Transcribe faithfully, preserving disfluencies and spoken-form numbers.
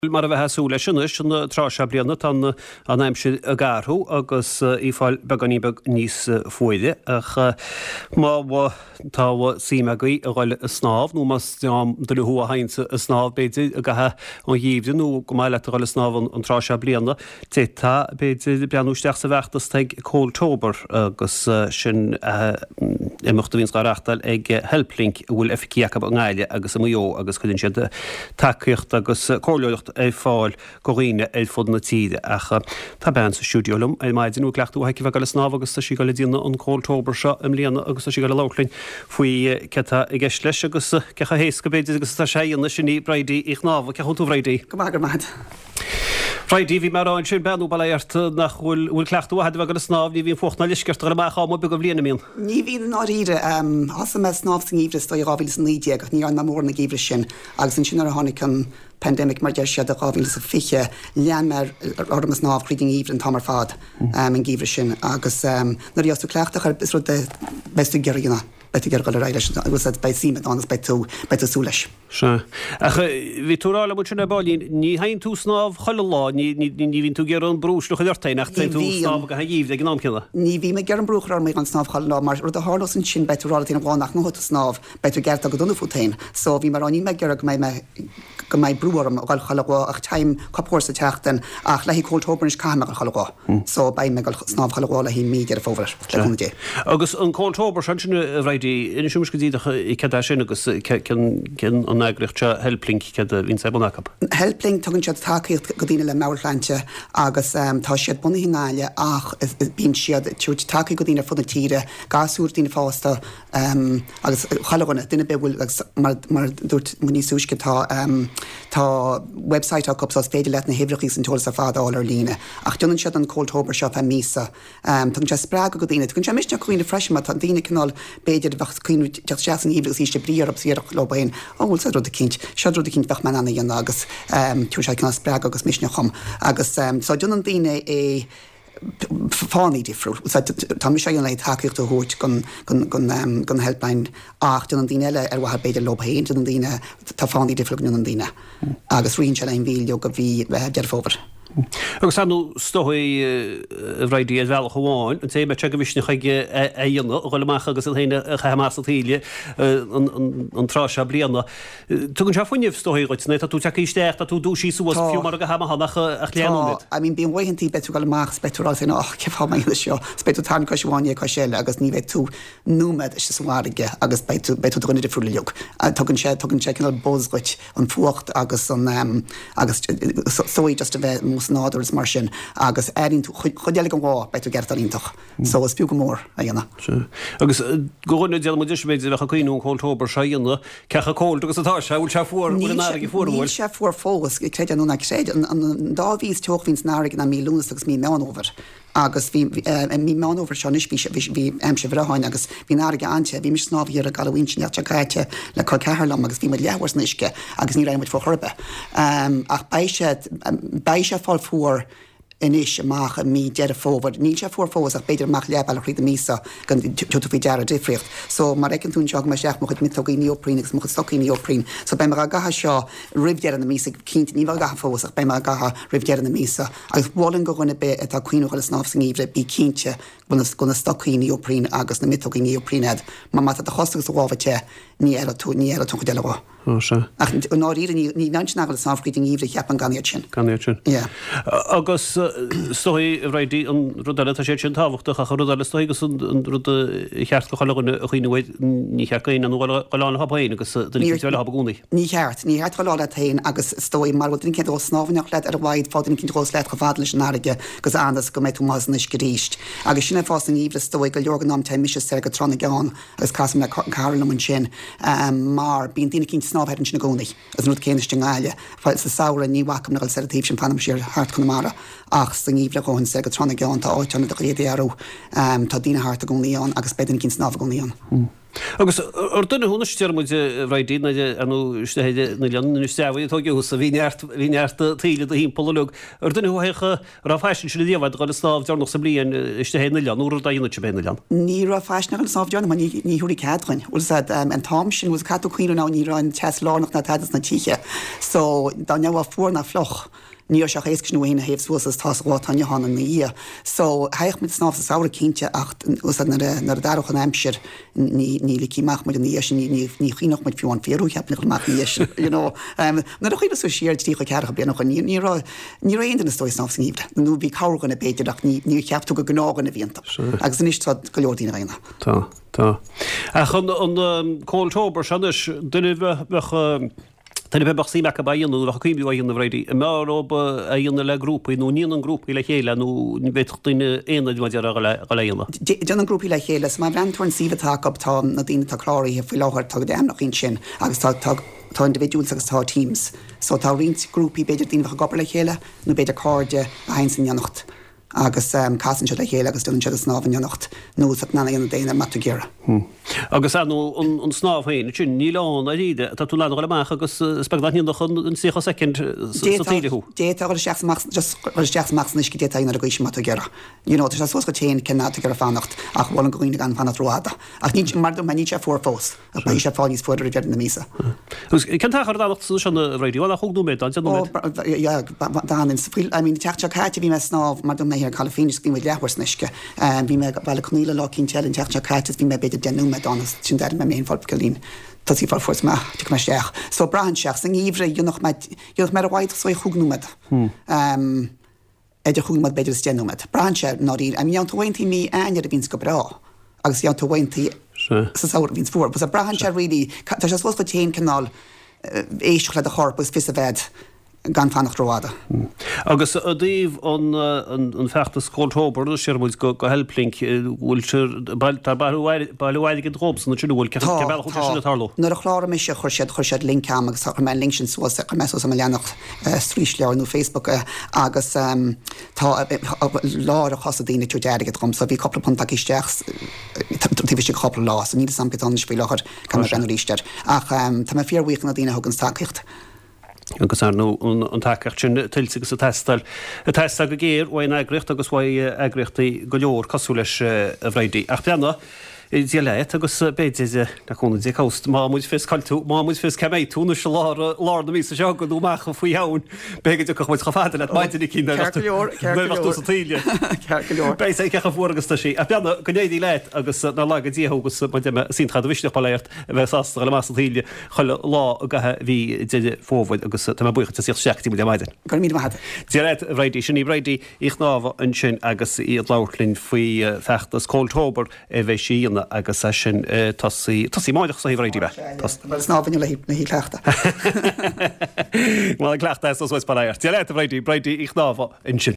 Mar a bheit hasúla sinna sinna trá se blianana tan an aimse a garthú agus ífáil beganí beg níos foiide ach má bh tá síime gaí a gáil a snáb nó mas deam do le thua haintse a snáb beidir a gathe an dhíomhde nó go maiile a gáil a snáb an trá se blianana tétá beidir beanúisteach sa bheachtas teag cóiltóbar agus sin imachta víns garachtal ag helplink bhfuil efficiacha an gáile agus am jó agus chuinn siad takeíocht agus cóileocht é fáil goghine é fud na tíide ach tá ben sa stúdiolum é maididú gleachú heici bheith gal snáb agus tá sí gal díanana an cóiltóbar seo am líana agus tá sí gal láchlainn faoi ceta i gceist leis agus cecha hééis go beidir agus tá séanna sinní breidí ich nábh ce tú bhreidí. Go magur maid. Freidí bhí mar an sin benú bailart nach bhfuil bhfuil cleachtú head bheith snáb ní bhíon fochtna lisceart ar amach ámó be go bbliana míon. Ní bhí an áíre as me snáb san íomhre sto ráhíil san líide ach ní an na mór na gíomhre sin agus an sin ar a tháinig an pandemic mar deir siad a ráhíil sa fiche lean mar ormas náb chríding íomhre an tamar fad an gíomhre sin agus na ríostú cleachtach ar is ru de bestú geirgina. Beit gur go réile agus bei síime anas bei tú bei súleis. Se. Ach bhí túrála mu sinna bailín ní hain tú snáb chola lá ní ní vín tú gur an brús le chuirtain nach tú snáb go haíomh ag an amcinna. Ní bhí me gur an brúchar mé an snáb chola lá mar ru a hálas an sin beitúrála tína bháinach nó snáb beit tú gert a go donna futain, so bhí mar aní me gur go mé go mé brúarm a gáil cholagá ach taim capór sa teachtain ach lehí cóiltóbar is caiime a cholagá, so bei me snáb cholagá le hí míidir a fóbhar le dé. Agus an cóiltóbar sin sinna in siúmas go díach i ce sin agus cin an agriocht helplink ce vín sé bonachab. Helplink tugann siad takeíocht go dtíine le meirleinte agus tá siad buna hináile ach bín siad túirt takeí go dtíine fud na tíre gasúr tíine fásta agus chalaganna duine be bhfuil mar dúirt muní súisce tá tá website a copsá féidir leit na hebreachí san tóla sa fád áil ar líne ach dunan siad an cóiltóbar seo fe mísa tugann sé sprága go dtíine tugann sé misne chuoine freisin tá dtíine canál beidir bach cuiinú deach seaan íbregus íiste bríar ab síach lobain óhfuil sa rud a cinint se rud a cinint bach man anna dhéana agus tú sé cinná sprága agus misne chum agus tá dunan daine é fánaí difriúil tá mi sé an le takeíocht a thuirt gon helplein ach dunan daine eile ar bhathe beidir lobhain dunan daine tá fánaí difriúil dunan daine agus rion se leon bhíl go bhí dear fóbhar. Agus anú stoí bhreidí a bhealach bháin, an té me te go bhisna chuige a dhéanana ghilach agus an héine a chamas a tíile an trá se blianana. Tugann se funineh stoí roiitna tá tú te isteach a tú dúsí suas fiú mar go haach a chléanúid. A mín bíon bhaintí betú gal amach speúrá in ach ceá mai seo, speú tá cosháine chu séile agus ní bheith tú númed is sáige agus betú gona defriúla leog. Tugann sé tugann sé cinál bósgoit an fuacht agus an agus sóí just a bheith nádurs mar sin agus éirn tú chudeala go bhá beit tú gert aíntaach, so is piú go mór a dhéanana. Agus gohna deal mu disméid a chuoinú cóiltóbar seanna cecha cóil agus atá se bhfuil se fuór náigi fuórhil. Se fuór fógus i créide anúna séid an dáhís teochhíns nárig na mí lúnas agus mí meanover. agus bhí mí máóver se is bhí am se bhráin agus bhí náige ante, bhí mis snábhíar a galhhaintne te caiite le chu ceharlam agus bhí mar lehars níisce agus ní raimid fó churbe. Ach béise fáil fuór inis amach a mí dead fóbhar, ní sé fuór fós ach beidir amach lebal a chuid a mísa gan tuú fao dead a difriocht. So mar ecinn tún teag mar seach mo chud mittógaí neoprín agus mo chud stoí neoprín. So bei mar a gatha seo ribdear an na mísa cinint ní bhil gatha fós ach bei mar a gatha ribdear an na mísa. Agus bháin go gona be atá cuioinú chuil snáb san íomhre bí cínte gona stoí neoprín agus na mittógaí neoprínead, má mata a chostagus a bhábhate ní ar tú ní ar tú chu deile bhá. Ach náíre ní nágil sáfríting íomhre cheapan ganíad sin. Ganíad sin. Agus stoí réidí an rudaile sé sin táhachtach a rudaile stoí agus an rud cheart go choganna a chuoinehid ní checaín an goláán habhain agus duile habúnaí. Ní cheart, ní heart cholála tain agus stoí mar bhil cin snáhanach leid ar bhaid fáin cin rós leid go bhhad leis náige agus andas go méid tú máis go ríist. Agus sinna fás an íomhre stoí go leorganám te mis sé go trna gáán agus caiam le cairlam an sin mar bíon daine cin snábhead sin na gcónaí as nút céiste gáile fáil sa saola ní wacham nail sedatíh sin panam siar hart chunamara ach san íomhre gáin sé go trna gáán tá áiteanna do réadéarú tá dtíine hart a gcónaíán agus beidir cin snáb a gcónaíán. Agus ar duna húna stear muid bhraidí anú steide na lean nu stehaí tuúsa bhíart bhíart tíile a hín polúg. Ar duna chucha ra feisin sin díomhhaid go snáb dearnach sa blion iste héna lean úr daonna te béna lean. Ní ra feisna an sáb dearna ní thuúí ceadrin. Ús an tám sin ús catú chuoine ná ní an te lánach na teidir na tíe. So dá neamh fuór na floch. Níor seach éiscnúhéine héh suasas tásátáine hána na í. So heich mit snáf sa saoir cínte ach nar darach an aimsir ní licíach mu níos ní chiach mit fiúán féú cheapna go mac níos. Na a chuide sú siir tí chu cecha beannach ní ní réon na stoi snáf san íbre. Nú bhí cáganna beidir ach ní ceapú go gnágan na bhíanta. agus san istá go leordína réna. Tá Tá. A chun an cóiltóbar senis duine bheith Tá be sí me a baíanú a chuimú a dhéanana bhréidir. I meróba a dhéanana le grúpa nó níon an grúpa le chéile nó ní bhétuine éad maidir a léanana. Déan an grúpa le chéile, má bhreanúin siomhtá abtá na dtíine tá chláirí a bhí láthir tag déanach in sin agus tá tá individuúils agus tá teams. So tá rint grúpaí beidir dtíine a gopur le chéile nó beidir cáde a hain san neannacht. agus um, casan se le chéile agus dún se a snáhan neannacht nó na dhéana déine mat géire. Agus an an snáfhéin sin ní leán a ríide tá tú le goach agus spegdaíach an si second tíileú. Dé seachach níos dé na a goisi mat gera. Ní tá sos go téin cenna gar fannacht ach bhil an goine gan fanna roiada. Ach ní mar me ní sé fórfós a pe sé fáí fuidir ve na mísa. Ken tácht sena réidir a chugú mé an teach chaite bhí me snáb mar mé ar Califínis bhí me lehharsneisce bhí me bailile chuníile lá cín teil teach chaite bhí me beidir denú me donas sin de me méon fáil golín. Tá sí fá fós me tu me seach. So brahan seach san íomre dionach me a bhaid so chugnúmed. Idir chuúmad beidir denúmed. Brahan se nóí a mí an tuhaintí mí ainear a bhín go bra agus an tuhaintí sa saoir vín fuór. Bus a brahan se ri tá se fós go téin canál éisteach le a chorpus fi a bhead gan fannach roiada. Agus a díomh an fechttas cóiltóbar sémuid go helplink bhfuil bailhhaide an Robson sin bhfuil cetarló. Nar a chlára me se chuirsead chuirsead linkam agus me link sin suas a me am leannach strísleir nó Facebook agus tá lá a chosadíine tú deige trom, so bhí coppla punta isteach tíh sé coppla lá, ní sampitán spí láchar gan brenn ríisteir. Ach tá me fíorhuiich na dtíine thugann takeíocht. agus ar nó an takeart sin tilsagus a testal. A testa go géir bhain agricht agus bhaid agrechttaí go leor cosú leis a bhréidí. Ach beanna dí leit agus béidir na chuna dí cost má muid fis caltú, má muid fis ceméid túna se lá lá na mí se go dúach a faoi haún beige go chuid chafáda le maidin cí tíile. Béis é cecha fuórgus tá sí. A beanna go néadí leit agus na lá díthgus sin chad bhisteach baléirt a bheith sastra le más tíile chuile lá a gathe bhí de fómhaid agus tá bucha sí seachtaí mu maidin. Go mí had. Dí leit bhréidí sin í bréidí ich náha an sin agus iad láirlinn faoi fechttas cóiltóbar a bheith sííanana agus sin tasí máideach sa híhréidí be. Snábhaine le na hí cleachta. Má cleachta os bhis baléir. Dí leit bréidí bréidí ich náha an sin.